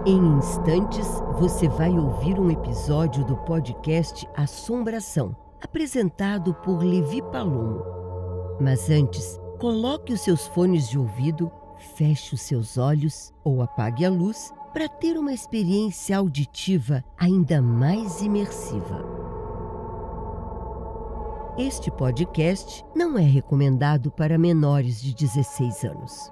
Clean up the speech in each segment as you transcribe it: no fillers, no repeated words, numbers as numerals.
Em instantes, você vai ouvir um episódio do podcast Assombração, apresentado por Levi Palomo. Mas antes, coloque os seus fones de ouvido, feche os seus olhos ou apague a luz para ter uma experiência auditiva ainda mais imersiva. Este podcast não é recomendado para menores de 16 anos.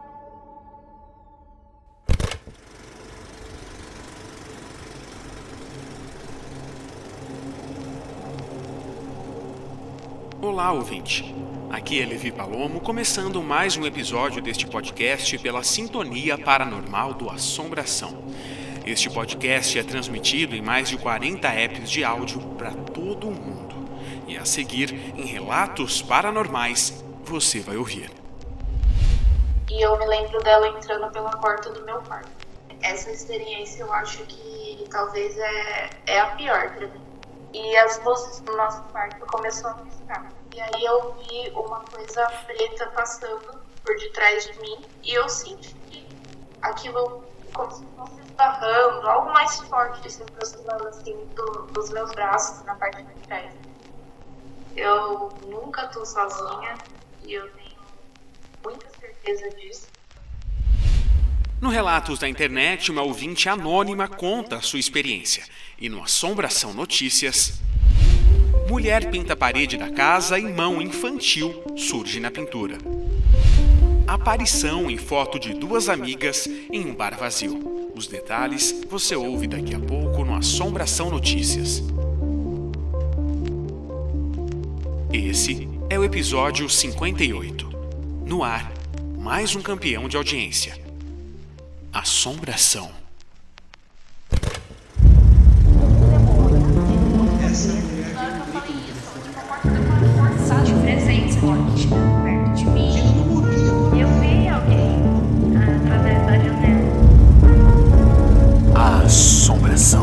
Olá, ouvinte! Aqui é Levi Palomo, começando mais um episódio deste podcast pela Sintonia Paranormal do Assombração. Este podcast é transmitido em mais de 40 apps de áudio para todo o mundo. E a seguir, em Relatos Paranormais, você vai ouvir. E eu me lembro dela entrando pela porta do meu quarto. Essa experiência eu acho que talvez é a pior para mim. E as luzes do nosso quarto começaram a piscar. E aí eu vi uma coisa preta passando por detrás de mim e eu senti aquilo como se fosse esbarrando, algo mais forte se aproximando assim dos meus braços na parte de trás. Eu nunca tô sozinha e eu tenho muita certeza disso. No Relatos da Internet, uma ouvinte anônima conta a sua experiência. E no Assombração Notícias, mulher pinta a parede da casa e mão infantil surge na pintura. Aparição em foto de duas amigas em um bar vazio. Os detalhes você ouve daqui a pouco no Assombração Notícias. Esse é o episódio 58. No ar, mais um campeão de audiência. Assombração. Senti presença perto de mim. Eu vi alguém através da janela. Assombração.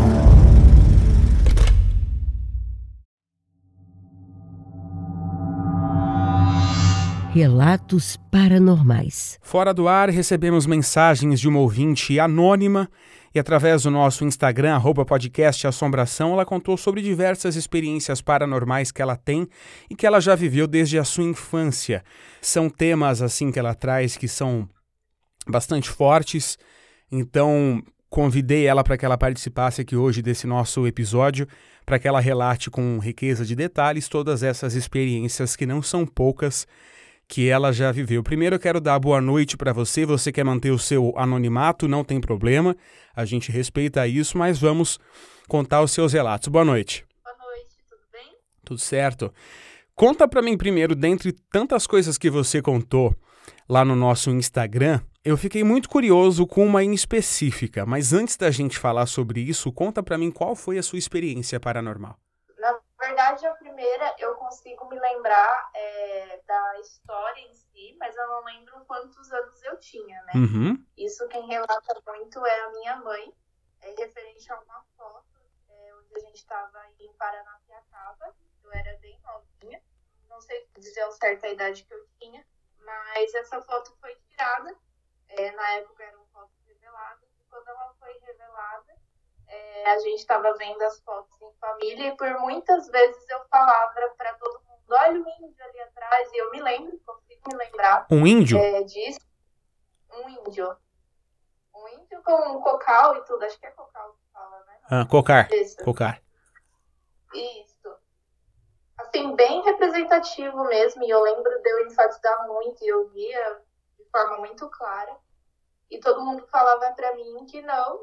Relatos Paranormais. Fora do ar, recebemos mensagens de uma ouvinte anônima e através do nosso Instagram, @podcastassombração, ela contou sobre diversas experiências paranormais que ela tem e que ela já viveu desde a sua infância. São temas assim que ela traz que são bastante fortes, então convidei ela para que ela participasse aqui hoje desse nosso episódio, para que ela relate com riqueza de detalhes todas essas experiências que não são poucas, que ela já viveu. Primeiro eu quero dar boa noite para você. Você quer manter o seu anonimato, não tem problema. A gente respeita isso, mas vamos contar os seus relatos. Boa noite. Boa noite, tudo bem? Tudo certo. Conta para mim primeiro, dentre tantas coisas que você contou lá no nosso Instagram, eu fiquei muito curioso com uma em específica, mas antes da gente falar sobre isso, conta para mim qual foi a sua experiência paranormal. Na verdade, a primeira eu consigo me lembrar da história em si, mas eu não lembro quantos anos eu tinha, né? Uhum. Isso quem relata muito é a minha mãe, referente a uma foto onde a gente estava em Paranapiacaba. Eu era bem novinha, não sei dizer ao certo a idade que eu tinha, mas essa foto foi tirada, na época eram fotos reveladas, e quando ela foi revelada, a gente estava vendo as fotos em família e por muitas vezes eu falava para todo mundo, olha o índio ali atrás, e eu me lembro, consigo me lembrar. Um índio? Disso. Um índio com um cocal e tudo, acho que é cocal que fala, né? Cocar. Isso. Cocar. Isso. Assim, bem representativo mesmo, e eu lembro de eu enfatizar muito, e eu via de forma muito clara. E todo mundo falava pra mim que não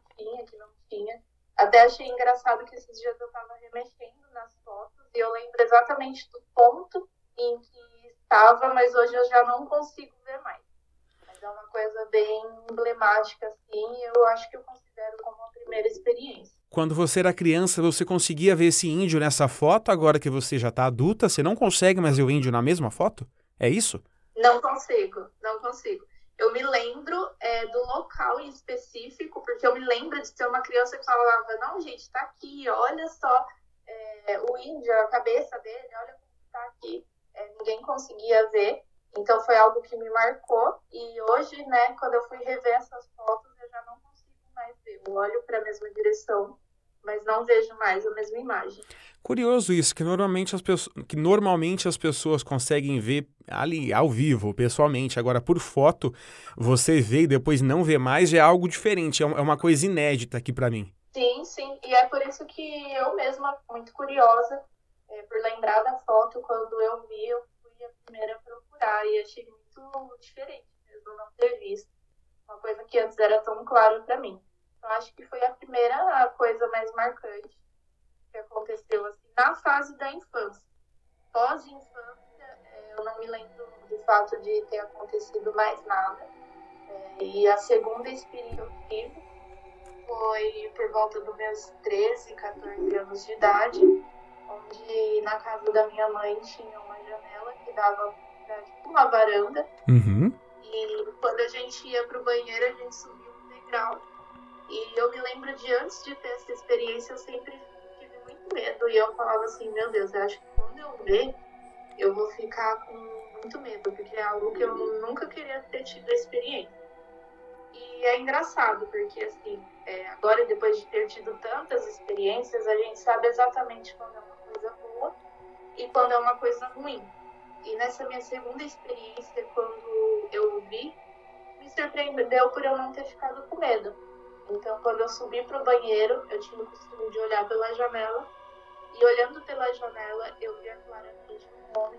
tinha. Até achei engraçado que esses dias eu tava remexendo nas fotos e eu lembro exatamente do ponto em que estava, mas hoje eu já não consigo ver mais. Mas é uma coisa bem emblemática, assim, e eu acho que eu considero como uma primeira experiência. Quando você era criança, você conseguia ver esse índio nessa foto? Agora que você já tá adulta, você não consegue mais ver o índio na mesma foto? É isso? Não consigo. Eu me lembro do local em específico, porque eu me lembro de ser uma criança que falava, não, gente, tá aqui, olha só o índio, a cabeça dele, olha como tá aqui. Ninguém conseguia ver, então foi algo que me marcou. E hoje, né, quando eu fui rever essas fotos, eu já não consigo mais ver. O olho para a mesma direção, mas não vejo mais a mesma imagem. Curioso isso, que normalmente as pessoas conseguem ver ali ao vivo, pessoalmente. Agora, por foto, você vê e depois não vê mais, já é algo diferente, é uma coisa inédita aqui pra mim. Sim, sim, e é por isso que eu mesma, muito curiosa, por lembrar da foto, quando eu vi, eu fui a primeira a procurar e achei muito diferente mesmo não ter visto. Uma coisa que antes era tão claro para mim. Eu acho que foi a primeira coisa mais marcante que aconteceu assim, na fase da infância. Pós-infância, eu não me lembro do fato de ter acontecido mais nada. E a segunda experiência que eu tive foi por volta dos meus 13, 14 anos de idade, onde na casa da minha mãe tinha uma janela que dava pra, tipo, uma varanda. Uhum. E quando a gente ia pro banheiro, a gente subia um degrau. E eu me lembro de antes de ter essa experiência, eu sempre tive muito medo. E eu falava assim, meu Deus, eu acho que quando eu ver, eu vou ficar com muito medo, porque é algo que eu nunca queria ter tido a experiência. E é engraçado, porque assim, agora depois de ter tido tantas experiências, a gente sabe exatamente quando é uma coisa boa e quando é uma coisa ruim. E nessa minha segunda experiência, quando eu vi, me surpreendeu por eu não ter ficado com medo. Então, quando eu subi pro banheiro, eu tinha o costume de olhar pela janela. E olhando pela janela, eu via claramente um homem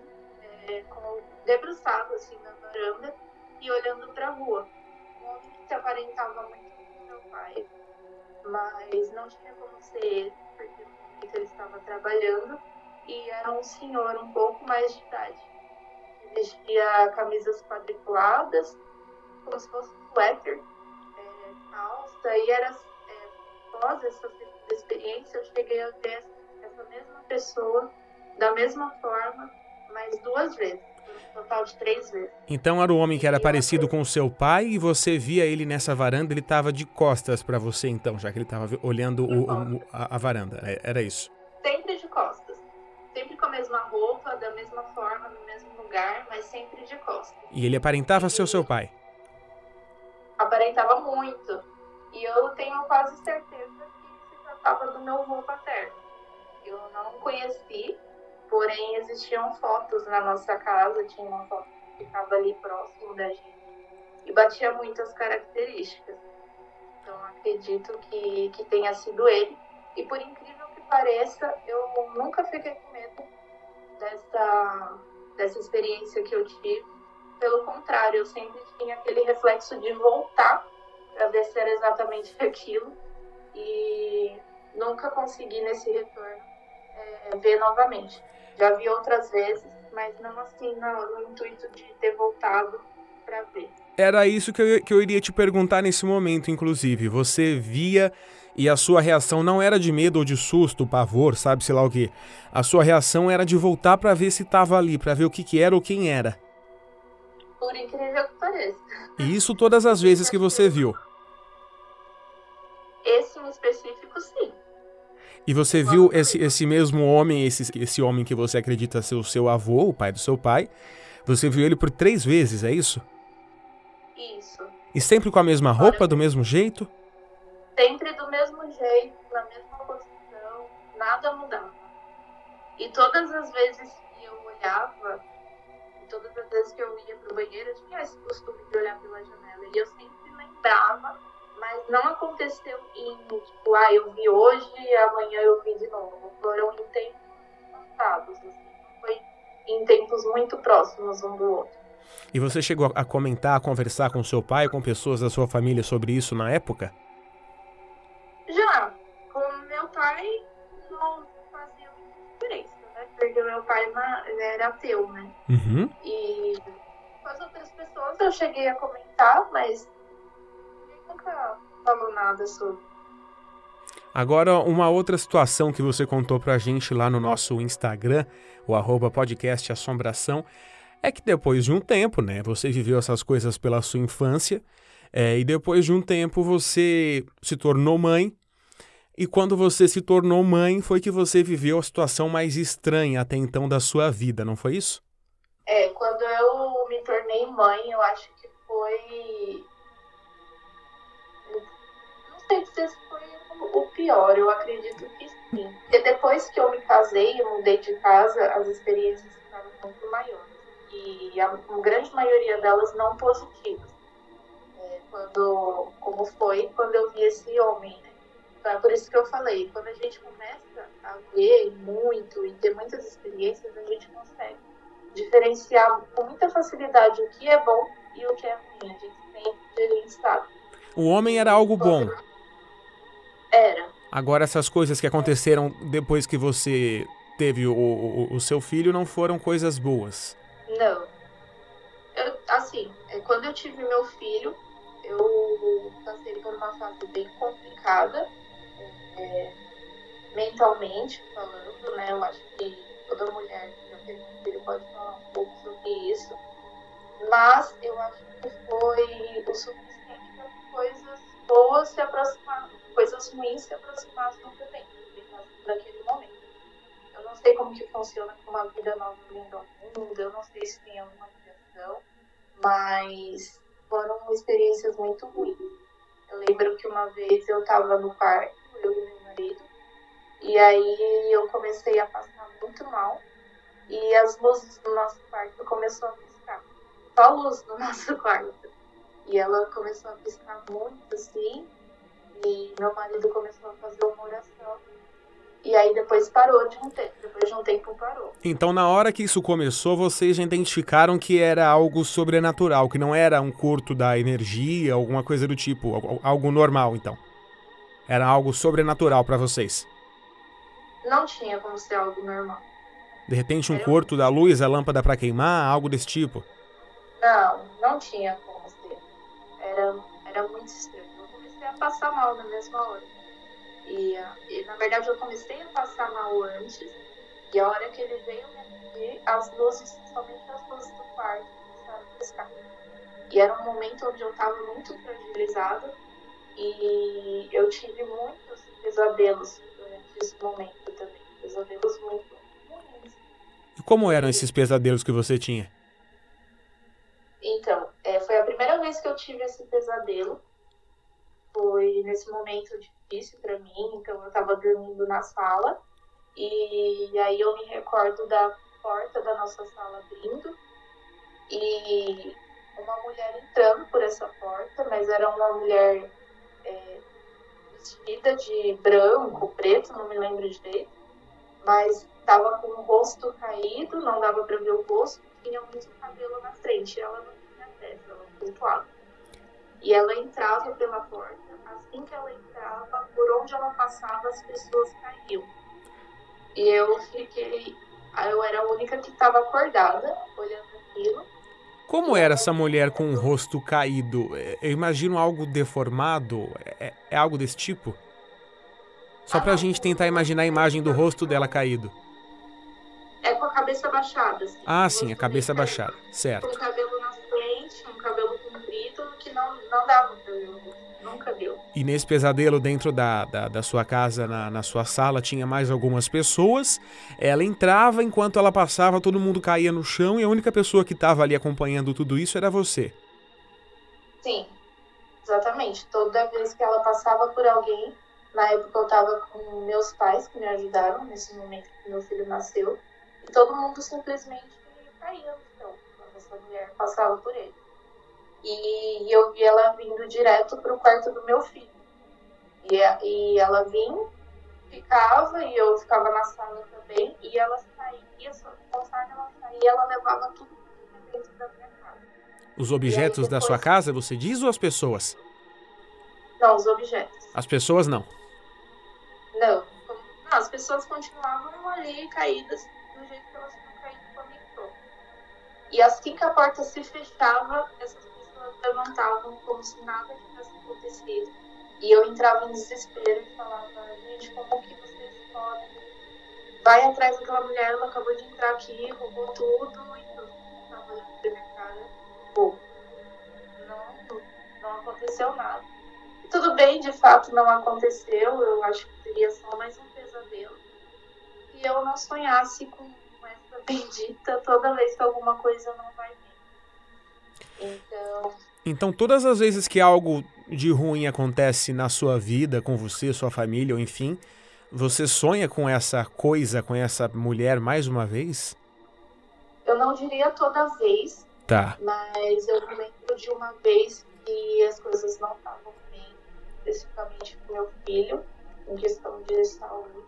debruçado assim na varanda e olhando para a rua. Um homem que se aparentava muito com meu pai, mas não tinha como ser ele, porque no momento ele estava trabalhando. E era um senhor um pouco mais de idade. Vestia camisas quadriculadas, como se fosse um suéter, calça, e era após essa segunda experiência eu cheguei a ver essa mesma pessoa da mesma forma, mais 2 vezes, um total de 3 vezes. Então era o homem que era parecido com o seu pai e você via ele nessa varanda, ele estava de costas para você então, já que ele estava olhando a varanda, era isso? Sempre de costas. Sempre com a mesma roupa, da mesma forma, no mesmo lugar, mas sempre de costas. E ele aparentava ser o seu pai? Aparentava muito. E eu tenho quase certeza que se tratava do meu avô paterno. Eu não conheci, porém existiam fotos na nossa casa, tinha uma foto que ficava ali próximo da gente e batia muito as características. Então acredito que tenha sido ele. E por incrível que pareça, eu nunca fiquei com medo dessa experiência que eu tive. Pelo contrário, eu sempre tinha aquele reflexo de voltar para ver se era exatamente aquilo. E nunca consegui nesse retorno ver novamente. Já vi outras vezes, mas não assim no intuito de ter voltado para ver. Era isso que eu iria te perguntar nesse momento, inclusive. Você via e a sua reação não era de medo ou de susto, pavor, sabe, sei lá o quê. A sua reação era de voltar para ver se estava ali, para ver o que era ou quem era. Por incrível que pareça. E isso todas as vezes que você viu? Esse em específico, sim. E você viu esse mesmo homem, esse homem que você acredita ser o seu avô, o pai do seu pai, você viu ele por 3 vezes, é isso? Isso. E sempre com a mesma roupa, do mesmo jeito? Sempre do mesmo jeito, na mesma posição, nada mudava. E todas as vezes que eu olhava, todas as vezes que eu ia pro banheiro, eu tinha esse costume de olhar pela janela. E eu sempre lembrava, mas não aconteceu em, tipo, eu vi hoje e amanhã eu vi de novo. Foram em tempos passados, assim. Foi em tempos muito próximos um do outro. E você chegou a comentar, a conversar com seu pai, com pessoas da sua família sobre isso na época? Já. Com meu pai não fazia muita diferença, né? Porque meu pai era ateu, né? Uhum. E com as outras pessoas eu cheguei a comentar, mas ninguém nunca falou nada sobre. Agora, uma outra situação que você contou pra gente lá no nosso Instagram, o @podcastassombração, é que depois de um tempo, né, você viveu essas coisas pela sua infância, e depois de um tempo você se tornou mãe, e quando você se tornou mãe foi que você viveu a situação mais estranha até então da sua vida, não foi isso? Quando eu me tornei mãe, eu acho que foi... Não sei se foi pior, eu acredito que sim. Porque depois que eu me casei e mudei de casa, as experiências ficaram muito maiores. E a grande maioria delas não positivas. Como foi quando eu vi esse homem, né? Então é por isso que eu falei, quando a gente começa a ver muito e ter muitas experiências, a gente consegue diferenciar com muita facilidade o que é bom e o que é ruim. A gente sabe. O homem era algo bom. Era. Agora, essas coisas que aconteceram depois que você teve o seu filho não foram coisas boas. Não. Quando eu tive meu filho, eu passei por uma fase bem complicada, mentalmente falando, né? Eu acho que toda mulher que já teve um filho pode falar um pouco sobre isso. Mas eu acho que foi o suficiente para coisas boas se aproximar, coisas ruins se aproximassem também, naquele momento. Eu não sei como que funciona com uma vida nova vindo ao mundo, eu não sei se tem alguma ligação, mas foram experiências muito ruins. Eu lembro que uma vez eu estava no quarto, eu e meu marido, e aí eu comecei a passar muito mal, e as luzes do nosso quarto começaram a piscar. Só a luz do nosso quarto. E ela começou a piscar muito, assim, e meu marido começou a fazer uma oração. E aí depois parou de um tempo, depois de um tempo parou. Então, na hora que isso começou, vocês já identificaram que era algo sobrenatural, que não era um curto da energia, alguma coisa do tipo, algo normal, então. Era algo sobrenatural para vocês. Não tinha como ser algo normal. De repente, um curto da luz, a lâmpada para queimar, algo desse tipo? Não tinha como ser. Era muito estranho. Eu comecei a passar mal na mesma hora. E na verdade, eu comecei a passar mal antes. E a hora que ele veio me atender, as luzes, somente as luzes do quarto, começaram a piscar. E era um momento onde eu estava muito fragilizada. E eu tive muitos pesadelos durante esse momento também. Pesadelos muito ruins. E como eram esses pesadelos que você tinha? Então, foi a primeira vez que eu tive esse pesadelo. Foi nesse momento difícil para mim. Então, eu estava dormindo na sala. E aí eu me recordo da porta da nossa sala abrindo. E uma mulher entrando por essa porta. Mas era uma mulher vestida de branco, preto, não me lembro direito. Mas estava com o rosto caído, não dava para ver o rosto. Tinha muito cabelo na frente. Ela não tinha testa, ela flutuava. E ela entrava pela porta. Assim que ela entrava, por onde ela passava, as pessoas caíam. E eu era a única que estava acordada, olhando aquilo. Como era essa mulher com o rosto caído? Eu imagino algo deformado. É algo desse tipo? Só pra gente tentar imaginar a imagem do rosto dela caído. É com a cabeça baixada. Assim. Ah, sim, a cabeça baixada. Certo. Com o cabelo na frente, um cabelo comprido, que não dava pra ver o rosto. Nunca deu. E nesse pesadelo dentro da sua casa, na sua sala, tinha mais algumas pessoas. Ela entrava, enquanto ela passava, todo mundo caía no chão e a única pessoa que estava ali acompanhando tudo isso era você. Sim, exatamente. Toda vez que ela passava por alguém, na época eu estava com meus pais que me ajudaram nesse momento que meu filho nasceu, e todo mundo simplesmente caía no chão quando essa mulher passava por ele. E eu vi ela vindo direto para o quarto do meu filho. E ela vinha, ficava, e eu ficava na sala também, e ela saía, só que conforme ela saía, ela levava tudo dentro da minha casa. Os objetos depois... da sua casa, você diz, ou as pessoas? Não, os objetos. As pessoas não? Não, as pessoas continuavam ali caídas do jeito que elas tinham caído quando entrou. E assim que a porta se fechava, essas pessoas levantavam como se nada tivesse acontecido. E eu entrava em desespero e falava, gente, como que vocês podem? Vai atrás daquela mulher, ela acabou de entrar aqui, roubou tudo, e tudo. Estava olhando pra minha cara. Pô, não aconteceu nada. E tudo bem, de fato não aconteceu, eu acho que seria só mais um pesadelo. E eu não sonhasse com essa bendita toda vez que alguma coisa não vai bem. Então, todas as vezes que algo de ruim acontece na sua vida, com você, sua família, ou enfim, você sonha com essa coisa, com essa mulher mais uma vez? Eu não diria toda vez, Tá. mas eu me lembro de uma vez que as coisas não estavam bem, especificamente com meu filho, em questão de saúde.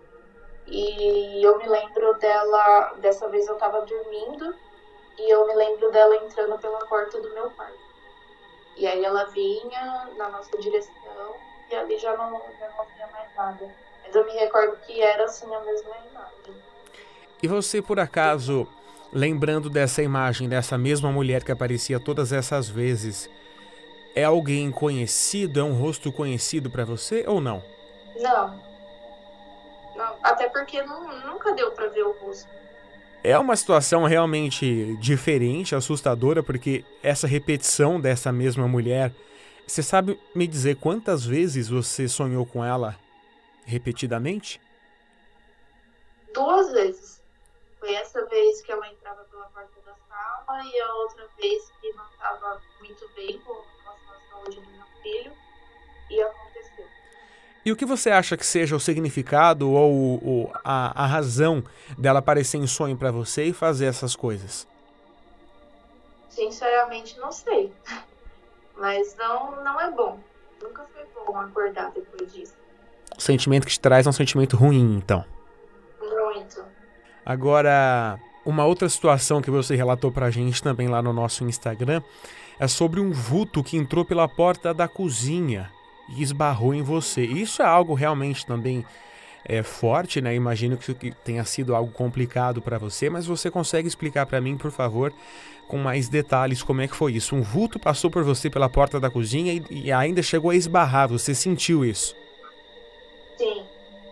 E eu me lembro dela, dessa vez eu estava dormindo, e eu me lembro dela entrando pela porta do meu quarto. E aí ela vinha na nossa direção, e ali já não havia mais nada. Mas eu me recordo que era assim a mesma imagem. E você, por acaso, lembrando dessa imagem, dessa mesma mulher que aparecia todas essas vezes, é alguém conhecido? É um rosto conhecido pra você ou não? Não, até porque nunca deu pra ver o rosto. É uma situação realmente diferente, assustadora, porque essa repetição dessa mesma mulher... Você sabe me dizer quantas vezes você sonhou com ela repetidamente? 2 vezes. Foi essa vez que ela entrava pela porta da sala e a outra vez que não estava muito bem com relação à saúde do meu filho. E aconteceu. E o que você acha que seja o significado ou a razão dela aparecer em sonho pra você e fazer essas coisas? Sinceramente, não sei. Mas não é bom. Nunca foi bom acordar depois disso. O sentimento que te traz é um sentimento ruim, então. Muito. Agora, uma outra situação que você relatou pra gente também lá no nosso Instagram é sobre um vulto que entrou pela porta da cozinha e esbarrou em você. Isso é algo realmente também forte, né? Imagino que tenha sido algo complicado pra você, mas você consegue explicar pra mim, por favor, com mais detalhes como é que foi isso? Um vulto passou por você pela porta da cozinha e ainda chegou a esbarrar, você sentiu isso? Sim.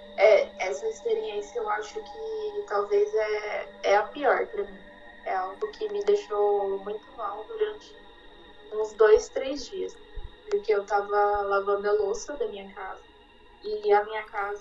Essa experiência eu acho que talvez é a pior pra mim. É algo que me deixou muito mal durante uns 2, 3 dias. Porque eu tava lavando a louça da minha casa. E a minha casa,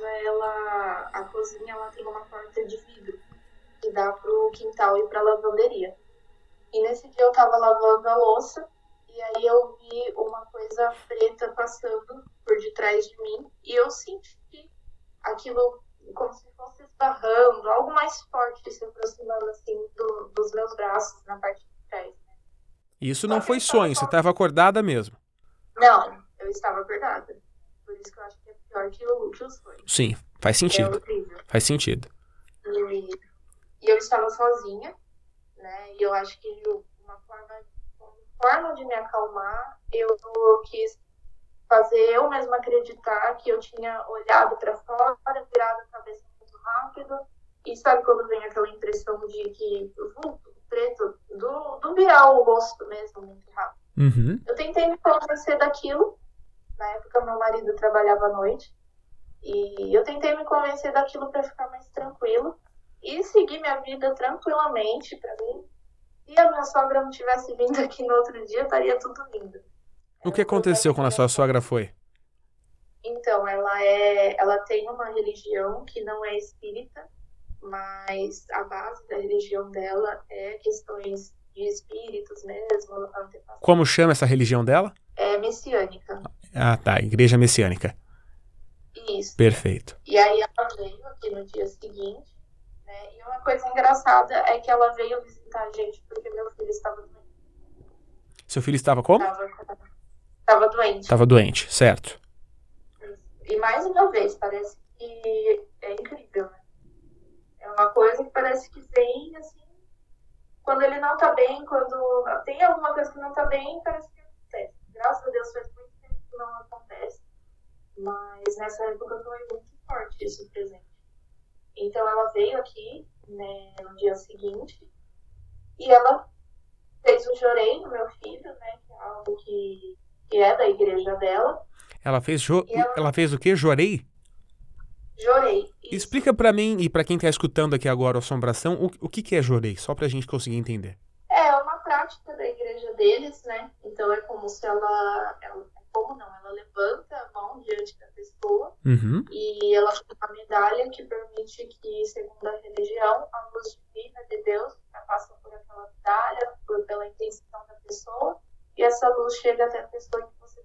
a cozinha, ela tem uma porta de vidro que dá pro quintal e pra lavanderia. E nesse dia eu tava lavando a louça e aí eu vi uma coisa preta passando por detrás de mim e eu senti aquilo como se fosse esbarrando, algo mais forte se aproximando assim dos meus braços na parte de trás. Isso não foi sonho, você estava acordada mesmo? Não, eu estava acordada. Por isso que eu acho que é pior que o sonho. Sim, faz sentido. É horrível. Faz sentido. E eu estava sozinha, né? E eu acho que uma forma de me acalmar, eu quis fazer eu mesma acreditar que eu tinha olhado para fora, virado a cabeça muito rápido. E sabe quando vem aquela impressão de que o vulto preto, do virar o rosto mesmo muito rápido. Uhum. Eu tentei me convencer daquilo. Na época, meu marido trabalhava à noite. E eu tentei me convencer daquilo para ficar mais tranquilo. E seguir minha vida tranquilamente para mim. Se a minha sogra não tivesse vindo aqui no outro dia, estaria tudo lindo. O que aconteceu quando a sua sogra foi? Então, ela tem uma religião que não é espírita, mas a base da religião dela é questões de espíritos mesmo, antepassados. Como chama essa religião dela? É messiânica. Ah, tá, Igreja Messiânica. Isso. Perfeito. E aí ela veio aqui no dia seguinte, né? E uma coisa engraçada é que ela veio visitar a gente porque meu filho estava doente. Seu filho estava como? Estava doente. Estava doente, certo. E mais uma vez, parece que é incrível, né? É uma coisa que parece que vem, assim, quando ele não tá bem, quando tem alguma coisa que não tá bem, parece que acontece. Graças a Deus faz muito tempo que não acontece, mas nessa época foi muito forte isso presente. Então ela veio aqui, né, no dia seguinte, e ela fez o jorei no meu filho, né, que é algo que é da igreja dela. Ela fez o quê? Jorei? Jorei. Isso. Explica pra mim e pra quem tá escutando aqui agora a Assombração, o que é jorei, só pra gente conseguir entender. É uma prática da igreja deles, né? Então é como se ela levanta a mão diante da pessoa. Uhum. E ela tem uma medalha que permite que, segundo a religião, a luz divina de Deus passa por aquela medalha, pela intenção da pessoa, e essa luz chega até a pessoa que você está vendo.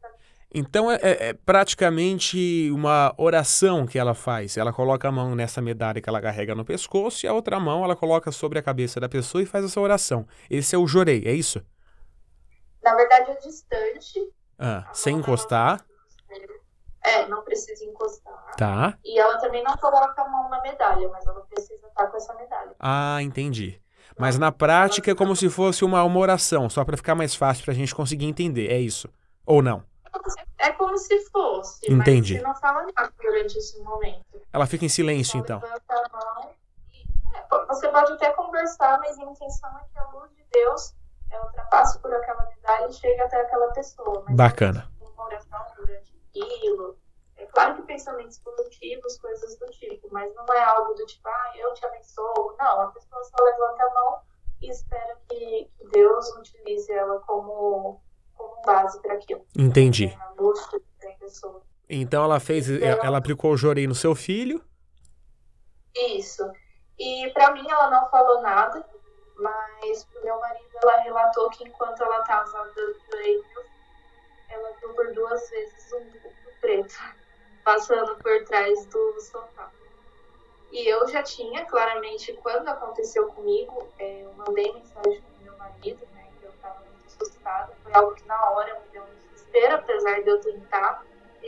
Então é praticamente uma oração que ela faz. Ela coloca a mão nessa medalha que ela carrega no pescoço e a outra mão ela coloca sobre a cabeça da pessoa e faz essa oração. Esse é o jorei, é isso? Na verdade, é distante. Sem encostar. Não precisa encostar. Tá. E ela também não coloca a mão na medalha, mas ela precisa estar com essa medalha. Entendi. Mas na prática é como se fosse uma oração, só para ficar mais fácil pra gente conseguir entender, é isso? Ou não? É como se fosse, Entendi. mas você não fala nada durante esse momento. Ela fica em silêncio, então. Levanta a mão e, você pode até conversar, mas a intenção é que a luz de Deus ultrapasse por aquela medalha e chegue até aquela pessoa. Mas bacana. Uma oração durante aquilo. É claro que pensamentos positivos, coisas do tipo, mas não é algo do tipo, eu te abençoo. Não, a pessoa só levanta a mão e espera que Deus utilize ela como base para aquilo. Entendi. A luz da pessoa. Então ela aplicou o jorei no seu filho? Isso. E pra mim ela não falou nada, mas pro meu marido ela relatou que enquanto ela estava dando jorei, ela viu por 2 vezes um vulto preto passando por trás do sofá. E eu já tinha, claramente, quando aconteceu comigo, eu mandei mensagem pro meu marido, né, que eu estava muito assustada. Foi algo que na hora me deu um desespero, apesar de eu tentar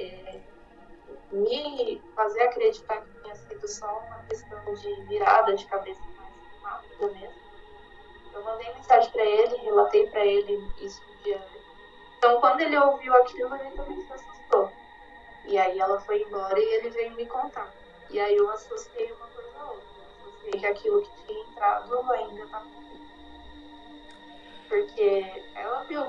me fazer acreditar que tinha sido só uma questão de virada de cabeça mais rápida mesmo. Eu mandei mensagem para ele, relatei para ele isso um dia antes. Então, quando ele ouviu aquilo, ele também se assustou. E aí ela foi embora e ele veio me contar. E aí eu associei uma coisa a outra. Eu associei que aquilo que tinha entrado ainda estava comigo. Porque ela viu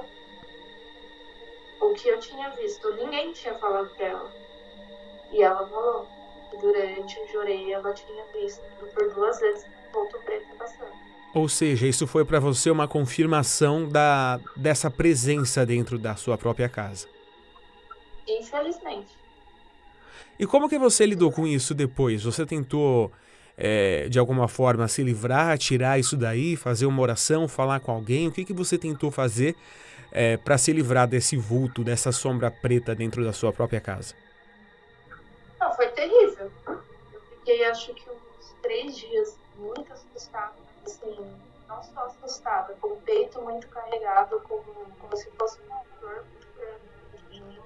o que eu tinha visto. Ninguém tinha falado para ela. E ela falou que durante o jorei ela tinha visto por 2 vezes o vulto preto passando. Ou seja, isso foi para você uma confirmação dessa presença dentro da sua própria casa. Infelizmente. E como que você lidou com isso depois? Você tentou, de alguma forma, se livrar, tirar isso daí, fazer uma oração, falar com alguém? O que você tentou fazer para se livrar desse vulto, dessa sombra preta dentro da sua própria casa? Não, foi terrível. Eu fiquei, acho que uns 3 dias muito assustada. Assim, não só assustada, com o peito muito carregado, como se fosse uma dor muito grande.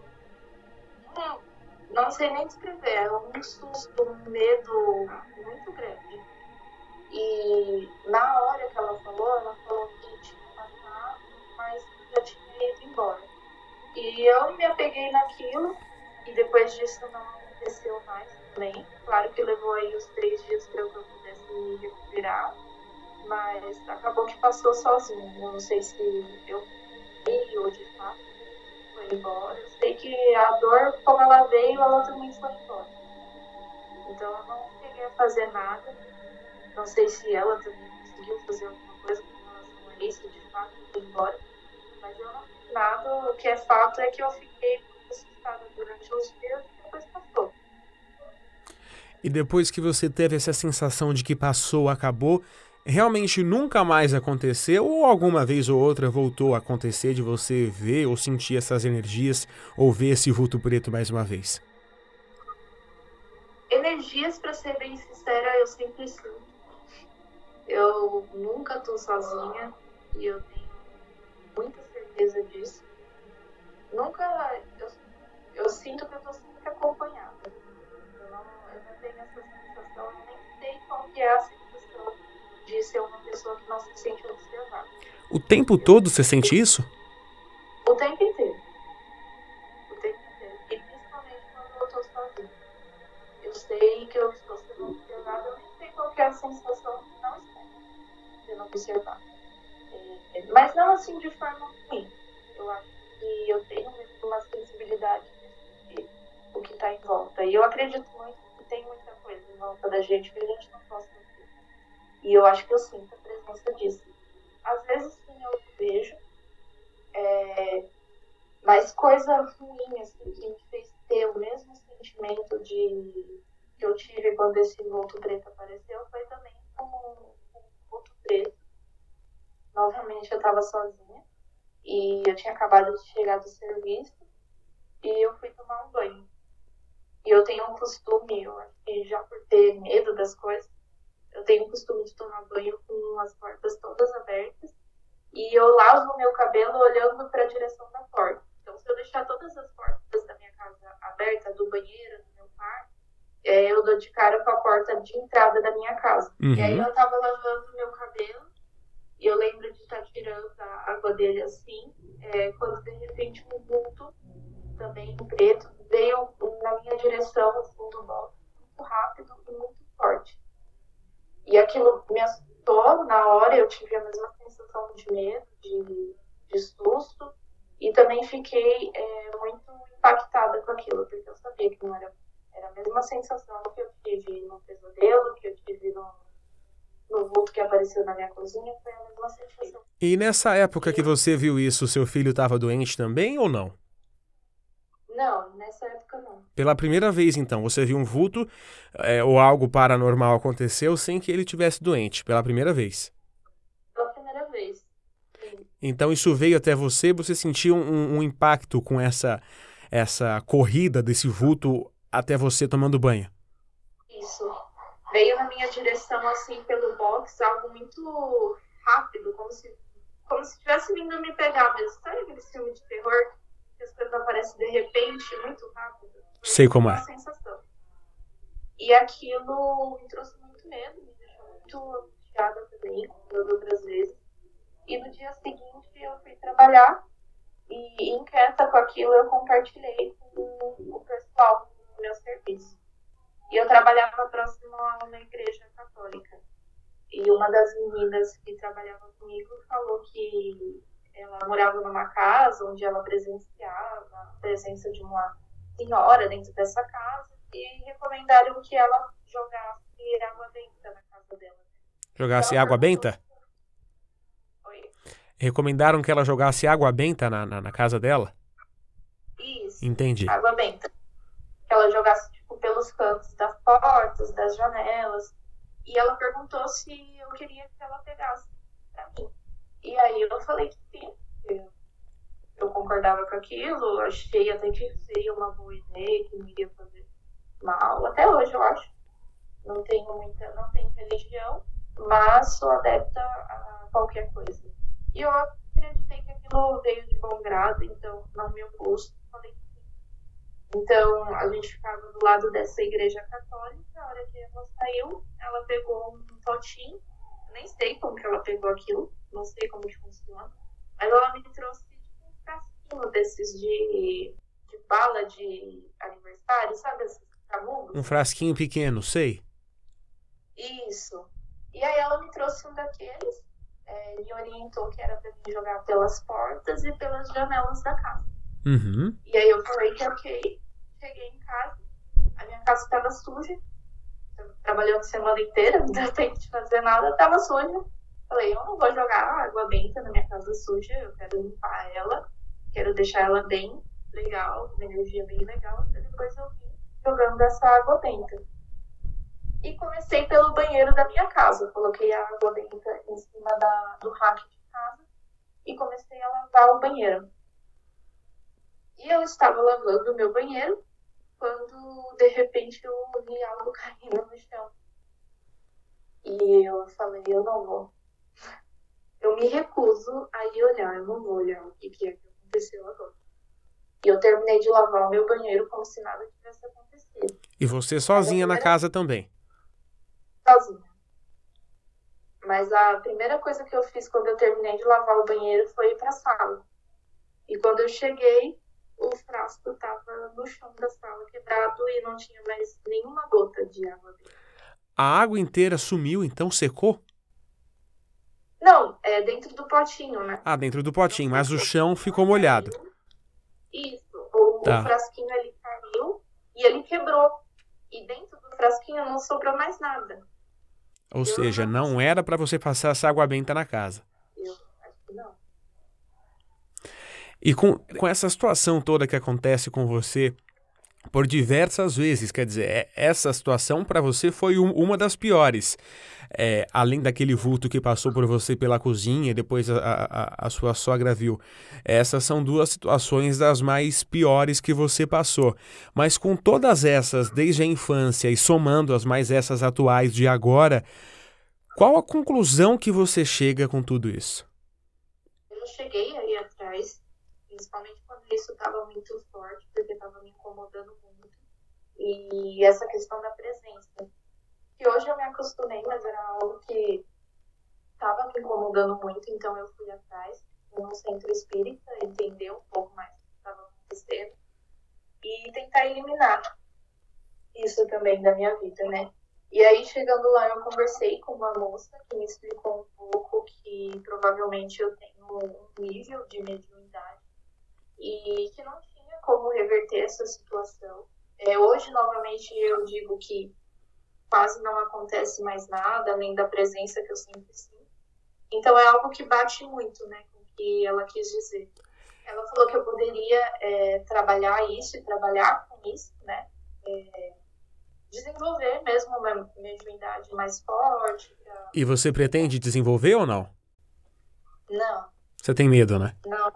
Não sei nem descrever, é um susto, um medo muito grande. E na hora que ela falou que tinha passado, mas já tinha ido embora. E eu me apeguei naquilo, e depois disso não aconteceu mais também. Claro que levou aí os 3 dias para eu pudesse me recuperar, mas acabou que passou sozinho. Eu não sei se eu fui ou de fato foi embora. Eu sei que a dor, como ela veio, ela também foi embora. Então eu não cheguei a fazer nada. Não sei se ela também conseguiu fazer alguma coisa com relação a isso, de fato foi embora. Mas eu não fiz nada. O que é fato é que eu fiquei muito assustada durante uns dias e depois passou. E depois que você teve essa sensação de que passou, acabou, realmente nunca mais aconteceu ou alguma vez ou outra voltou a acontecer de você ver ou sentir essas energias ou ver esse vulto preto mais uma vez? Energias, para ser bem sincera, eu sempre sinto. Eu nunca tô sozinha e eu tenho muita certeza disso. Eu sinto que eu tô sempre acompanhada. Eu não tenho essa sensação, eu nem sei qual que é a sensação de ser uma pessoa que não se sente observada. O tempo todo você sente isso? O tempo inteiro. O tempo inteiro. E principalmente quando eu tô sozinha. Eu sei que eu estou sendo observada, eu nem sei qual que é a sensação de não estar sendo observada. Mas não assim de forma ruim. Eu acho que eu tenho uma sensibilidade do que está em volta. E eu acredito muito que tem muita coisa em volta da gente que a gente não possa ver. E eu acho que eu sinto a presença disso. Às vezes, sim, eu vejo, mas coisa ruim, assim, que me fez ter o mesmo sentimento que eu tive quando esse vulto preto apareceu, foi também com um vulto preto. Novamente, eu estava sozinha e eu tinha acabado de chegar do serviço e eu fui tomar um banho. E eu tenho um costume, eu acho que já por ter medo das coisas, eu tenho o costume de tomar banho com as portas todas abertas e eu lavo o meu cabelo olhando para a direção da porta. Então, se eu deixar todas as portas da minha casa abertas, do banheiro, do meu quarto, eu dou de cara com a porta de entrada da minha casa. E aí eu tava lavando o meu cabelo e eu lembro de estar tirando a água dele assim, quando de repente um vulto, também preto, veio na minha direção, assim, do box, muito rápido e muito forte. E aquilo me assustou na hora, eu tive a mesma sensação de medo, de susto, e também fiquei muito impactada com aquilo, porque eu sabia que não era a mesma sensação que eu tive no pesadelo, que eu tive no vulto que apareceu na minha cozinha, foi a mesma sensação. E nessa época que você viu isso, seu filho estava doente também ou não? Não, nessa época não. Pela primeira vez, então, você viu um vulto ou algo paranormal aconteceu sem que ele tivesse doente, pela primeira vez. Pela primeira vez, sim. Então isso veio até você, você sentiu um impacto com essa corrida desse vulto até você tomando banho? Isso. Veio na minha direção, assim, pelo box, algo muito rápido, como se estivesse vindo me pegar mesmo. Sabe aquele filme de terror? Que as coisas aparecem de repente, muito rápido. Sei como é. Uma sensação. E aquilo me trouxe muito medo, me deixou muito angustiada também, como outras vezes. E no dia seguinte eu fui trabalhar e, inquieta com aquilo, eu compartilhei com o pessoal do meu serviço. E eu trabalhava próximo a uma igreja católica. E uma das meninas que trabalhava comigo falou que ela morava numa casa onde ela presenciava a presença de uma senhora dentro dessa casa e recomendaram que ela jogasse água benta na casa dela. Jogasse água benta? Oi? Recomendaram que ela jogasse água benta na casa dela? Isso. Entendi. Água benta. Que ela jogasse pelos cantos das portas, das janelas. E ela perguntou se eu queria que ela pegasse pra mim. E aí eu falei que sim. Eu concordava com aquilo, achei até que seria uma boa ideia, que não iria fazer mal. Até hoje eu acho. Não tenho religião, mas sou adepta a qualquer coisa. E eu acreditei que aquilo veio de bom grado, então não me opus, falei que sim. Então a gente ficava do lado dessa igreja católica, a hora que ela saiu, ela pegou um potinho, nem sei como que ela pegou aquilo, não sei como que funciona, mas ela me trouxe um frasquinho desses de bala de aniversário, sabe esses canudos? Um frasquinho pequeno, sei. Isso. E aí ela me trouxe um daqueles, me orientou que era pra mim jogar pelas portas e pelas janelas da casa. Uhum. E aí eu falei que ok, cheguei em casa, a minha casa estava suja, eu trabalhando a semana inteira, não deu tempo de fazer nada, estava suja. Falei, eu não vou jogar água benta na minha casa suja, eu quero limpar ela, quero deixar ela bem legal, uma energia bem legal, e depois eu vim jogando essa água benta. E comecei pelo banheiro da minha casa, coloquei a água benta em cima do rack de casa e comecei a lavar o banheiro. E eu estava lavando o meu banheiro quando, de repente, eu ouvi algo caindo no chão. E eu falei, eu não vou. Eu me recuso a ir olhar, eu não vou olhar o que é que aconteceu agora. E eu terminei de lavar o meu banheiro como se nada tivesse acontecido. E você sozinha na casa também? Sozinha. Mas a primeira coisa que eu fiz quando eu terminei de lavar o banheiro foi ir para a sala. E quando eu cheguei, o frasco estava no chão da sala quebrado e não tinha mais nenhuma gota de água dentro. A água inteira sumiu, então secou? Não, dentro do potinho, né? Ah, dentro do potinho, mas o chão ficou molhado. Isso. O Tá. frasquinho ele caiu e ele quebrou. E dentro do frasquinho não sobrou mais nada. Ou seja, não era para você passar essa água benta na casa. Eu acho que não. E com essa situação toda que acontece com você, por diversas vezes, quer dizer, essa situação para você foi uma das piores. Além daquele vulto que passou por você pela cozinha e depois a sua sogra viu. Essas são duas situações das mais piores que você passou. Mas com todas essas, desde a infância e somando as mais essas atuais de agora, qual a conclusão que você chega com tudo isso? Eu cheguei aí atrás, principalmente quando isso estava muito forte, porque estava me incomodando muito. E essa questão da presença, que hoje eu me acostumei, mas era algo que estava me incomodando muito, então eu fui atrás, no centro espírita, entender um pouco mais o que estava acontecendo e tentar eliminar isso também da minha vida, né? E aí, chegando lá, eu conversei com uma moça que me explicou um pouco que provavelmente eu tenho um nível de mediunidade e que não tinha como reverter essa situação. Hoje, novamente, eu digo que quase não acontece mais nada, além da presença que eu sempre sinto. Então, é algo que bate muito, né, com o que ela quis dizer. Ela falou que eu poderia trabalhar isso e trabalhar com isso, né, desenvolver mesmo uma mediunidade mais forte. E você pretende desenvolver ou não? Não. Você tem medo, né? Não.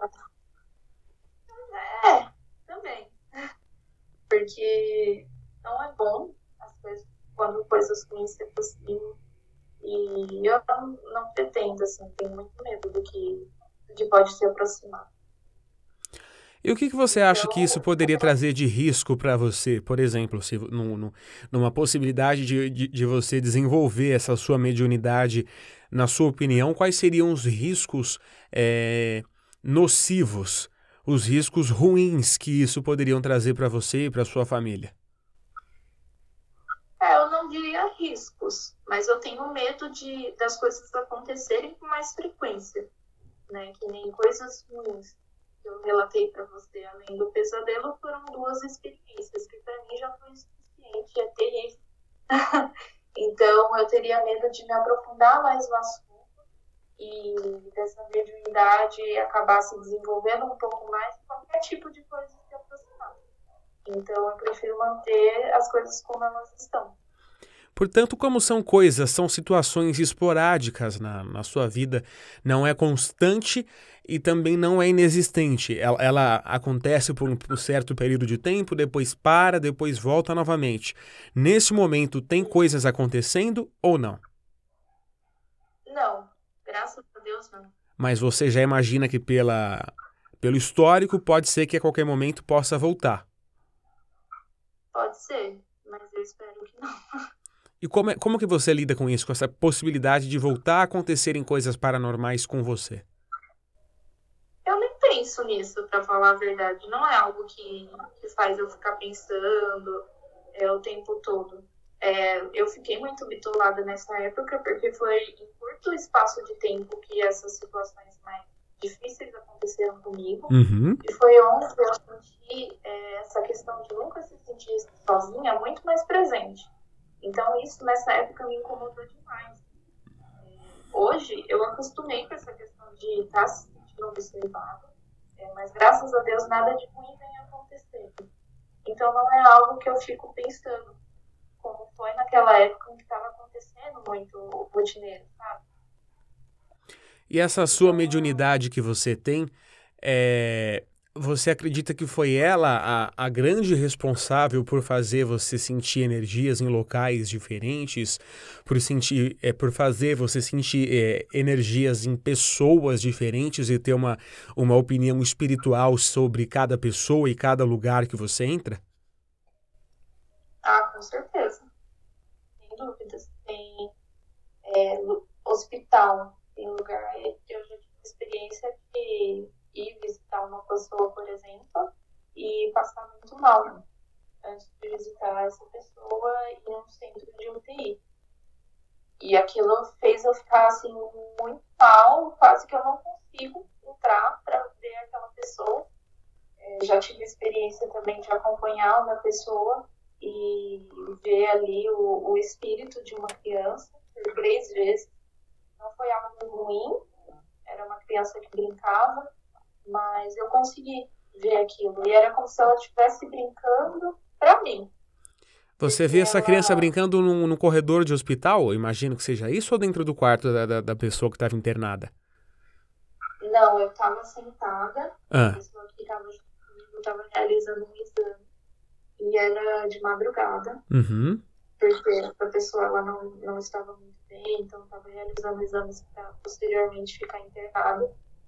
Também. Porque não é bom as coisas, quando coisas ruins se aproximam. E eu não pretendo, assim, tenho muito medo do que pode se aproximar. E o que você acha que isso poderia trazer de risco para você? Por exemplo, se numa possibilidade de você desenvolver essa sua mediunidade, na sua opinião, quais seriam os riscos nocivos, os riscos ruins que isso poderiam trazer para você e para sua família? Eu não diria riscos, mas eu tenho medo das coisas acontecerem com mais frequência, né? Que nem coisas ruins. Eu relatei para você, além do pesadelo, foram 2 experiências, que para mim já foi o suficiente, é terrível. Então, eu teria medo de me aprofundar mais no assunto e dessa mediunidade acabar se desenvolvendo um pouco mais em qualquer tipo de coisa se aproximar. Então, eu prefiro manter as coisas como elas estão. Portanto, como são situações esporádicas na sua vida, não é constante e também não é inexistente. Ela acontece por um certo período de tempo, depois para, depois volta novamente. Nesse momento, tem coisas acontecendo ou não? Não, graças a Deus não. Mas você já imagina que pelo histórico pode ser que a qualquer momento possa voltar? Pode ser, mas eu espero que não. E como que você lida com isso, com essa possibilidade de voltar a acontecerem coisas paranormais com você? Eu nem penso nisso, pra falar a verdade. Não é algo que faz eu ficar pensando o tempo todo. Eu fiquei muito bitolada nessa época, porque foi em curto espaço de tempo que essas situações mais difíceis aconteceram comigo. Uhum. E foi onde eu senti essa questão de nunca se sentir sozinha muito mais presente. Então, isso nessa época me incomodou demais. Hoje, eu acostumei com essa questão de estar se sentindo observada, mas graças a Deus nada de ruim vem acontecendo. Então, não é algo que eu fico pensando, como foi naquela época em que estava acontecendo muito rotineiro, sabe? E essa sua mediunidade que você tem, você acredita que foi ela a grande responsável por fazer você sentir energias em locais diferentes, por fazer você sentir energias em pessoas diferentes e ter uma opinião espiritual sobre cada pessoa e cada lugar que você entra? Com certeza. Sem dúvidas. Tem hospital, tem lugar que eu já tive experiência de ir visitar uma pessoa, por exemplo, e passar muito mal antes de visitar essa pessoa em um centro de UTI. E aquilo fez eu ficar assim muito mal, quase que eu não consigo entrar para ver aquela pessoa. Já tive experiência também de acompanhar uma pessoa e ver ali o espírito de uma criança por 3 vezes. Não foi algo ruim, era uma criança que brincava, mas eu consegui ver aquilo. E era como se ela estivesse brincando pra mim. Você vê essa criança brincando no corredor de hospital? Eu imagino que seja isso, ou dentro do quarto da pessoa que estava internada? Não, eu tava sentada, Ah. a pessoa que tava junto comigo tava realizando um exame. E era de madrugada, Uhum. porque a pessoa ela não estava muito bem, então estava realizando exames para posteriormente ficar internada.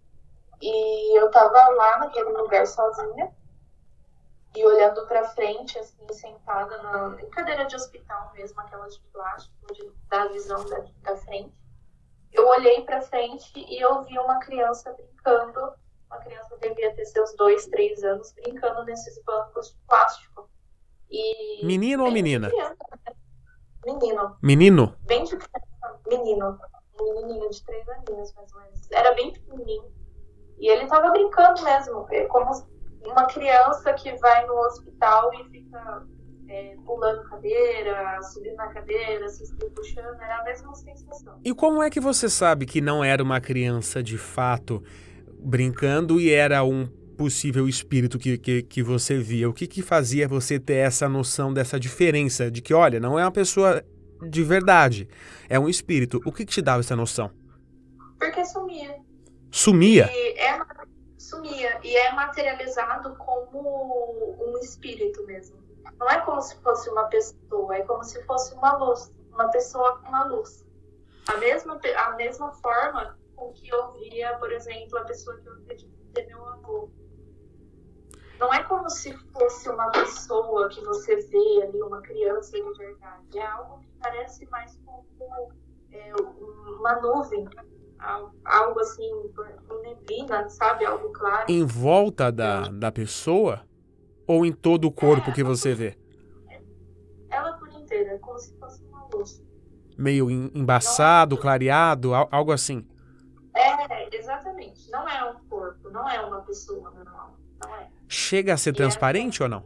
E eu estava lá naquele lugar sozinha e olhando para frente, assim, sentada em cadeira de hospital mesmo, aquelas de plástico, de dar visão da frente. Eu olhei para frente e eu vi uma criança brincando. Uma criança devia ter seus 2, 3 anos brincando nesses bancos de plástico. E Menino ou menina? Criança, né? Menino. Menino? Bem de criança. Menino. Um menininho de 3 aninhos, mais ou menos. Era bem pequenininho. E ele tava brincando mesmo. É como uma criança que vai no hospital e fica pulando cadeira, subindo na cadeira, se puxando. Era a mesma sensação. E como é que você sabe que não era uma criança de fato brincando e era um possível espírito que você via? O que fazia você ter essa noção dessa diferença? De que, olha, não é uma pessoa de verdade, é um espírito. O que te dava essa noção? Porque sumia. Sumia? Sumia. E é materializado como um espírito mesmo. Não é como se fosse uma pessoa, é como se fosse uma luz. Uma pessoa com uma luz. A mesma forma com que eu via, por exemplo, a pessoa que eu acredito ser meu avô. Não é como se fosse uma pessoa que você vê ali, uma criança de verdade. É algo que parece mais como uma nuvem. Algo assim, com neblina, sabe? Algo claro. Em volta da pessoa? Ou em todo o corpo que você vê? Ela por inteira, como se fosse uma luz. Meio embaçado, clareado, algo assim? Exatamente. Não é um corpo, não é uma pessoa normal. Não é. Chega a ser transparente ou não?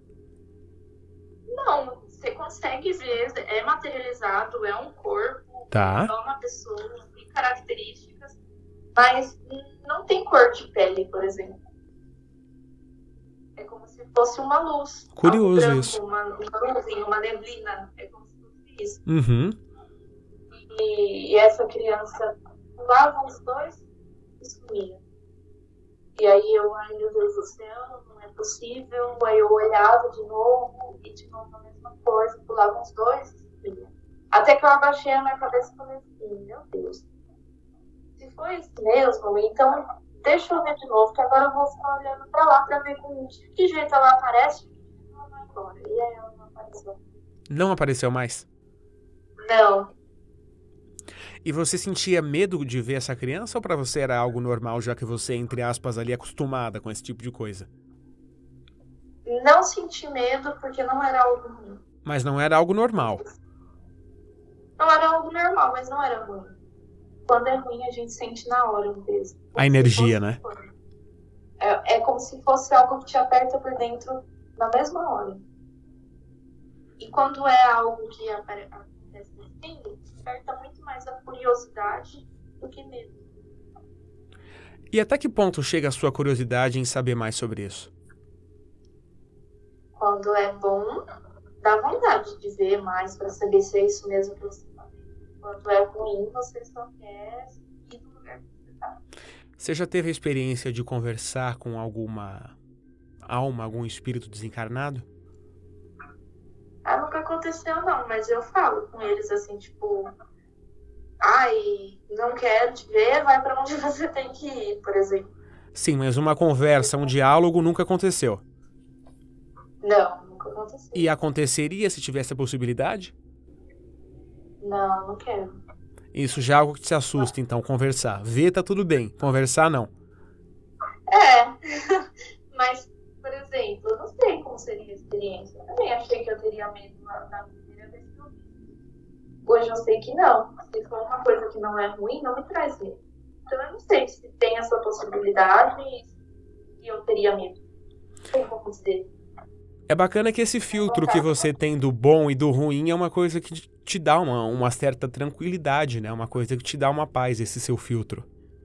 Não, você consegue ver, é materializado, é um corpo, Tá. é uma pessoa, tem características, mas não tem cor de pele, por exemplo. É como se fosse uma luz. Curioso branco, isso. Uma nuvem, uma neblina. É como se fosse isso. Uhum. E essa criança pulava os dois e sumia. E aí eu, ai meu Deus do céu, não é possível. Aí eu olhava de novo e de novo a mesma coisa, pulavam os dois e sumia. Até que eu abaixei a minha cabeça e falei assim, meu Deus, se foi isso mesmo, então deixa eu ver de novo, que agora eu vou ficar olhando pra lá pra ver de que jeito ela aparece e de que jeito ela vai embora. E aí ela não apareceu. Não apareceu mais? Não. E você sentia medo de ver essa criança ou pra você era algo normal, já que você, entre aspas, ali, é acostumada com esse tipo de coisa? Não senti medo porque não era algo ruim. Mas não era algo normal? Não era algo normal, mas não era ruim. Quando é ruim, a gente sente na hora mesmo. A energia, né? É como se fosse algo que te aperta por dentro na mesma hora. E quando é algo que acontece assim, desperta muito mais a curiosidade do que medo. E até que ponto chega a sua curiosidade em saber mais sobre isso? Quando é bom, dá vontade de ver mais para saber se é isso mesmo que você está vendo. Quando é ruim, você só quer ir do lugar que você está. Você já teve a experiência de conversar com alguma alma, algum espírito desencarnado? Nunca aconteceu não, mas eu falo com eles assim, tipo, ai, não quero te ver, vai pra onde você tem que ir, por exemplo. Sim, mas uma conversa, um diálogo nunca aconteceu. Não, nunca aconteceu. E aconteceria se tivesse a possibilidade? Não quero. Isso já é algo que te assusta, então, conversar. Ver tá tudo bem, conversar não. Mas, por exemplo, eu não sei como seria a experiência. Eu também achei que eu teria medo na primeira vez que eu vi. Hoje eu sei que não. Se for uma coisa que não é ruim, não me traz medo. Então eu não sei se tem essa possibilidade e eu teria medo. Não sei como dizer. É bacana que esse filtro que você tem do bom e do ruim é uma coisa que te dá uma certa tranquilidade, né? Uma coisa que te dá uma paz, esse seu filtro.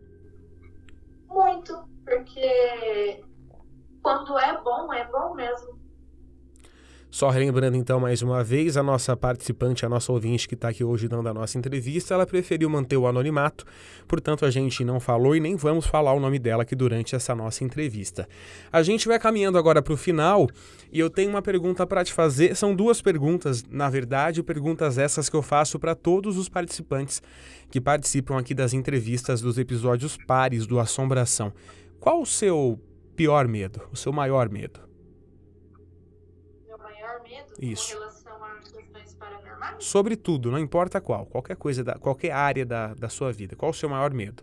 Muito, porque quando é bom mesmo. Só relembrando então mais uma vez, a nossa participante, a nossa ouvinte que está aqui hoje dando a nossa entrevista, ela preferiu manter o anonimato, portanto a gente não falou e nem vamos falar o nome dela aqui durante essa nossa entrevista. A gente vai caminhando agora para o final e eu tenho uma pergunta para te fazer, são 2 perguntas, na verdade, perguntas essas que eu faço para todos os participantes que participam aqui das entrevistas dos episódios pares do Assombração. Qual o seu pior medo, o seu maior medo? Isso. Com relação a questões paranormais? Sobre tudo, não importa qual, qualquer coisa, qualquer área da sua vida. Qual o seu maior medo?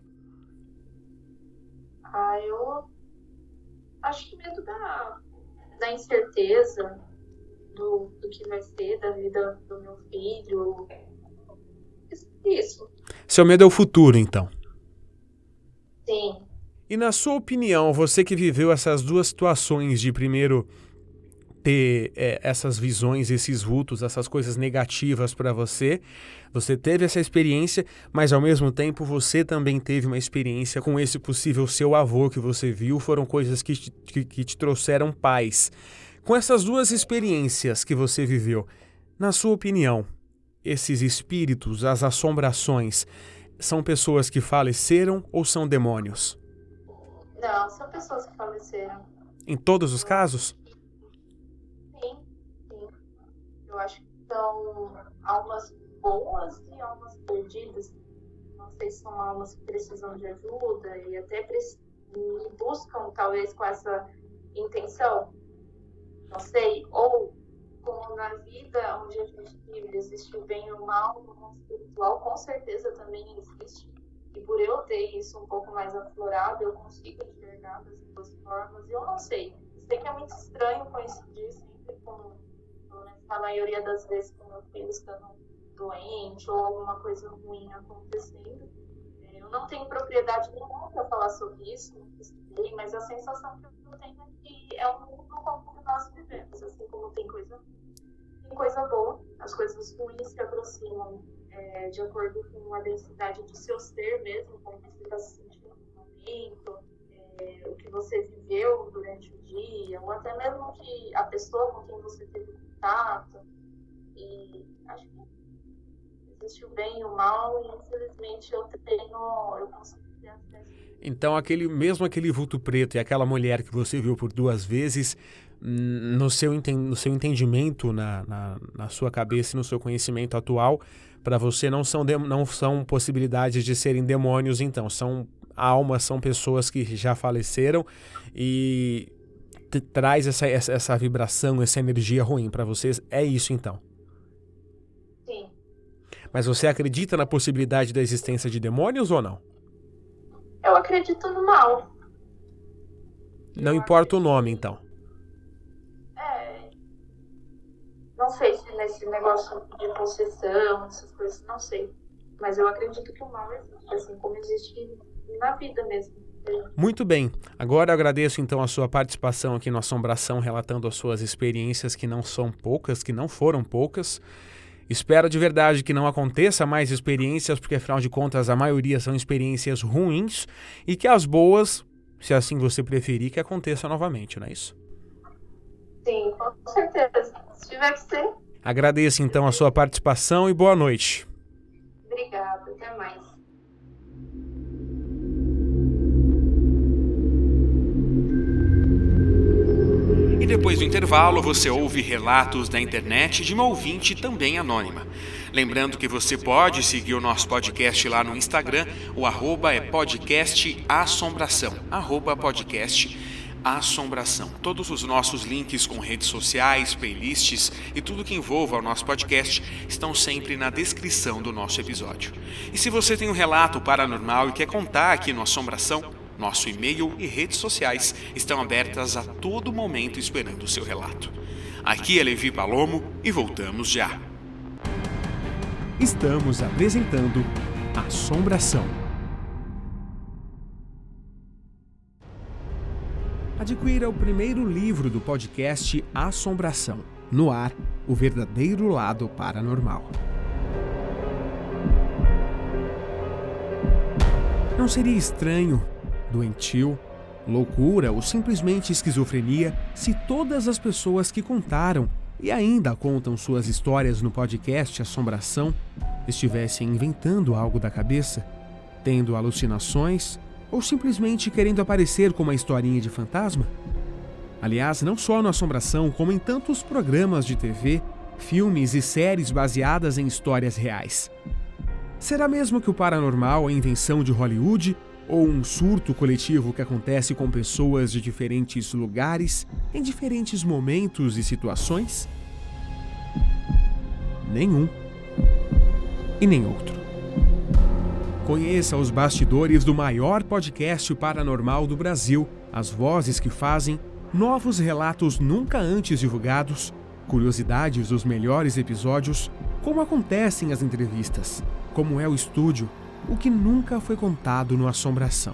Eu acho que medo da incerteza do que vai ser da vida do meu filho. Isso. Seu medo é o futuro, então? Sim. E na sua opinião, você que viveu essas 2 situações de primeiro ter essas visões, esses vultos, essas coisas negativas para você. Você teve essa experiência, mas ao mesmo tempo você também teve uma experiência com esse possível seu avô que você viu. Foram coisas que te trouxeram paz. Com essas 2 experiências que você viveu, na sua opinião, esses espíritos, as assombrações, são pessoas que faleceram ou são demônios? Não, são pessoas que faleceram. Em todos os casos? Eu acho que são almas boas e almas perdidas. Não sei se são almas que precisam de ajuda e até me buscam, talvez, com essa intenção. Não sei. Ou, como na vida onde a gente vive, existe o bem e o mal, no mundo espiritual, com certeza também existe. E por eu ter isso um pouco mais aflorado, eu consigo enxergar das 2 formas. E eu não sei. Sei que é muito estranho coincidir sempre com... na maioria das vezes com meu filho estando doente ou alguma coisa ruim acontecendo. Eu não tenho propriedade nenhuma para falar sobre isso, mas a sensação que eu tenho é que é um mundo como nós vivemos, assim como tem coisa boa, as coisas ruins se aproximam de acordo com a densidade do seu ser mesmo, como você está se sentindo no momento, o que você viveu durante o dia, ou até mesmo que a pessoa com quem você teve contato. E acho que existe o bem e o mal, e infelizmente eu consigo ter acesso. Então aquele vulto preto e aquela mulher que você viu por 2 vezes, no seu entendimento, na sua cabeça e no seu conhecimento atual, para você não são possibilidades de serem demônios, então são almas, são pessoas que já faleceram e traz essa vibração, essa energia ruim para vocês. É isso, então? Sim. Mas você acredita na possibilidade da existência de demônios ou não? Eu acredito no mal. Não importa o nome, então? Não sei se nesse negócio de possessão, essas coisas, não sei. Mas eu acredito que o mal existe, assim como existe na vida mesmo. Muito bem. Agora eu agradeço então a sua participação aqui no Assombração, relatando as suas experiências, que não são poucas, que não foram poucas. Espero de verdade que não aconteça mais experiências, porque afinal de contas a maioria são experiências ruins, e que as boas, se assim você preferir, que aconteça novamente, não é isso? Sim, com certeza. Se tiver que ser. Agradeço então a sua participação e boa noite. Obrigada, até mais. E depois do intervalo, você ouve relatos da internet de uma ouvinte também anônima. Lembrando que você pode seguir o nosso podcast lá no Instagram, o @ é podcastassombração, @podcastassombração. Todos os nossos links com redes sociais, playlists e tudo que envolva o nosso podcast estão sempre na descrição do nosso episódio. E se você tem um relato paranormal e quer contar aqui no Assombração, nosso e-mail e redes sociais estão abertas a todo momento esperando o seu relato. Aqui é Levi Palomo e voltamos já. Estamos apresentando Assombração. Adquira o primeiro livro do podcast Assombração. No ar, o verdadeiro lado paranormal. Não seria estranho, doentio, loucura ou simplesmente esquizofrenia se todas as pessoas que contaram e ainda contam suas histórias no podcast Assombração, estivessem inventando algo da cabeça, tendo alucinações ou simplesmente querendo aparecer com uma historinha de fantasma? Aliás, não só no Assombração, como em tantos programas de TV, filmes e séries baseadas em histórias reais. Será mesmo que o paranormal é invenção de Hollywood ou um surto coletivo que acontece com pessoas de diferentes lugares, em diferentes momentos e situações? Nenhum e nem outro. Conheça os bastidores do maior podcast paranormal do Brasil, as vozes que fazem, novos relatos nunca antes divulgados, curiosidades dos melhores episódios, como acontecem as entrevistas, como é o estúdio, o que nunca foi contado no Assombração.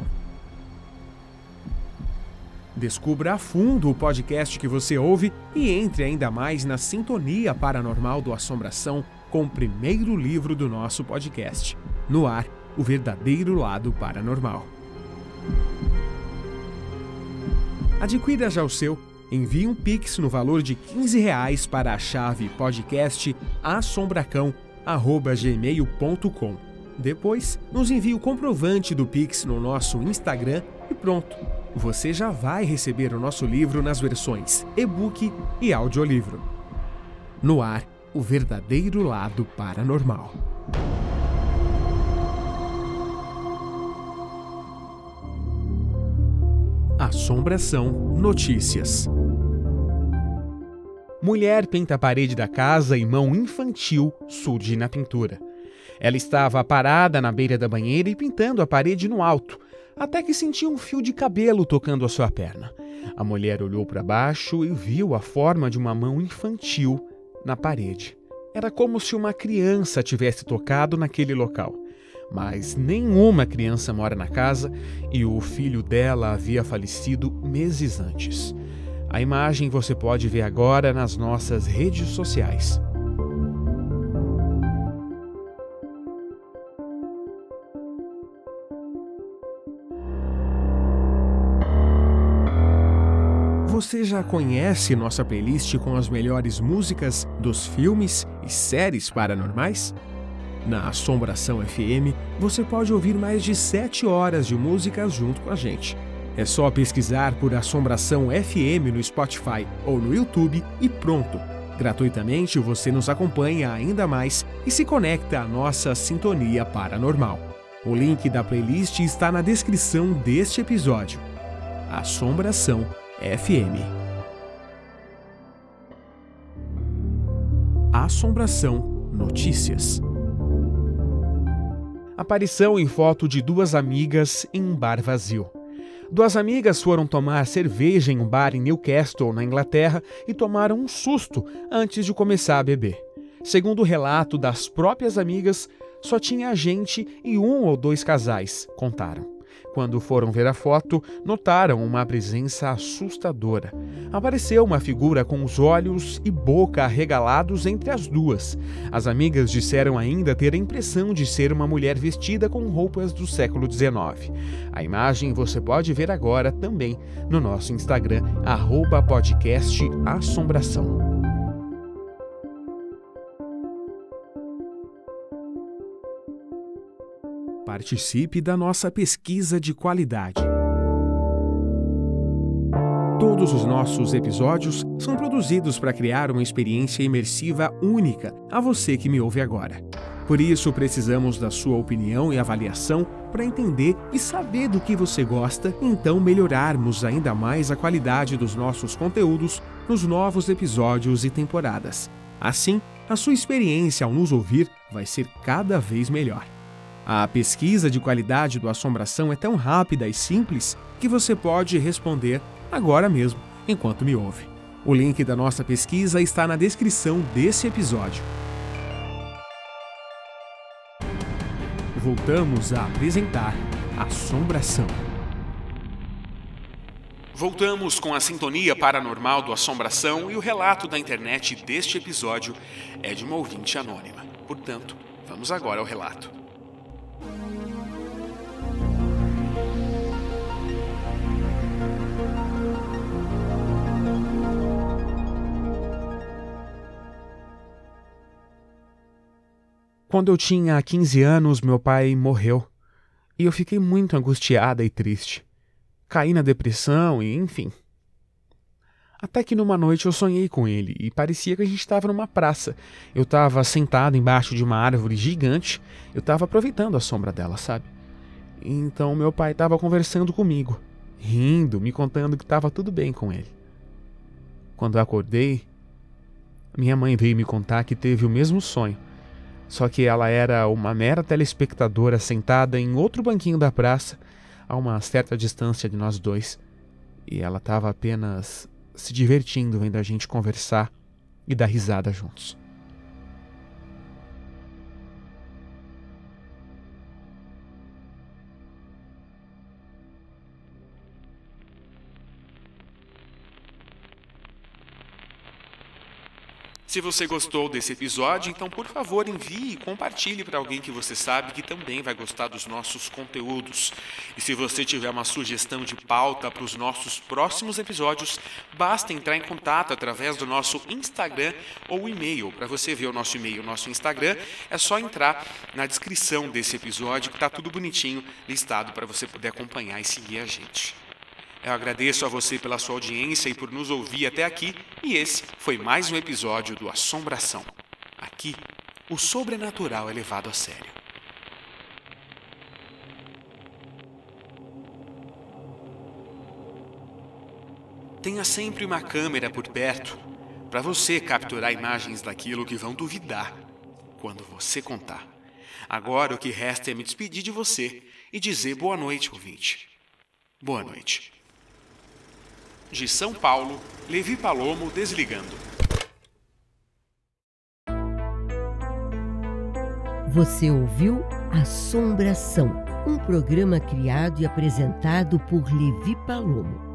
Descubra a fundo o podcast que você ouve e entre ainda mais na sintonia paranormal do Assombração com o primeiro livro do nosso podcast, No Ar, o verdadeiro lado paranormal. Adquira já o seu, envie um Pix no valor de R$15 para a chave podcastasombracão@gmail.com. Depois, nos envie o comprovante do Pix no nosso Instagram e pronto. Você já vai receber o nosso livro nas versões e-book e audiolivro. No Ar, o verdadeiro lado paranormal. Assombração Notícias. Mulher pinta a parede da casa e mão infantil surge na pintura. Ela estava parada na beira da banheira e pintando a parede no alto, até que sentiu um fio de cabelo tocando a sua perna. A mulher olhou para baixo e viu a forma de uma mão infantil na parede. Era como se uma criança tivesse tocado naquele local. Mas nenhuma criança mora na casa e o filho dela havia falecido meses antes. A imagem você pode ver agora nas nossas redes sociais. Você já conhece nossa playlist com as melhores músicas dos filmes e séries paranormais? Na Assombração FM, você pode ouvir mais de 7 horas de músicas junto com a gente. É só pesquisar por Assombração FM no Spotify ou no YouTube e pronto! Gratuitamente você nos acompanha ainda mais e se conecta à nossa sintonia paranormal. O link da playlist está na descrição deste episódio. Assombração FM. Assombração Notícias. Aparição em foto de duas amigas em um bar vazio. Duas amigas foram tomar cerveja em um bar em Newcastle, na Inglaterra, e tomaram um susto antes de começar a beber. Segundo o relato das próprias amigas, só tinha gente e 1 ou 2 casais, contaram. Quando foram ver a foto, notaram uma presença assustadora. Apareceu uma figura com os olhos e boca arregalados entre as duas. As amigas disseram ainda ter a impressão de ser uma mulher vestida com roupas do século XIX. A imagem você pode ver agora também no nosso Instagram, @podcastassombração. Participe da nossa pesquisa de qualidade. Todos os nossos episódios são produzidos para criar uma experiência imersiva única a você que me ouve agora. Por isso, precisamos da sua opinião e avaliação para entender e saber do que você gosta e então melhorarmos ainda mais a qualidade dos nossos conteúdos nos novos episódios e temporadas. Assim, a sua experiência ao nos ouvir vai ser cada vez melhor. A pesquisa de qualidade do Assombração é tão rápida e simples que você pode responder agora mesmo, enquanto me ouve. O link da nossa pesquisa está na descrição desse episódio. Voltamos a apresentar Assombração. Voltamos com a sintonia paranormal do Assombração e o relato da internet deste episódio é de uma ouvinte anônima. Portanto, vamos agora ao relato. Quando eu tinha 15 anos, meu pai morreu. E eu fiquei muito angustiada e triste. Caí na depressão e, enfim. Até que numa noite eu sonhei com ele e parecia que a gente estava numa praça. Eu estava sentado embaixo de uma árvore gigante. Eu estava aproveitando a sombra dela, sabe? Então meu pai estava conversando comigo, rindo, me contando que estava tudo bem com ele. Quando eu acordei, minha mãe veio me contar que teve o mesmo sonho. Só que ela era uma mera telespectadora sentada em outro banquinho da praça, a uma certa distância de nós dois. E ela estava apenas se divertindo vendo a gente conversar e dar risada juntos. Se você gostou desse episódio, então por favor envie e compartilhe para alguém que você sabe que também vai gostar dos nossos conteúdos. E se você tiver uma sugestão de pauta para os nossos próximos episódios, basta entrar em contato através do nosso Instagram ou e-mail. Para você ver o nosso e-mail e o nosso Instagram, é só entrar na descrição desse episódio que está tudo bonitinho listado para você poder acompanhar e seguir a gente. Eu agradeço a você pela sua audiência e por nos ouvir até aqui, e esse foi mais um episódio do Assombração. Aqui, o sobrenatural é levado a sério. Tenha sempre uma câmera por perto, para você capturar imagens daquilo que vão duvidar quando você contar. Agora o que resta é me despedir de você e dizer boa noite, ouvinte. Boa noite. De São Paulo, Levi Palomo desligando. Você ouviu Assombração, um programa criado e apresentado por Levi Palomo.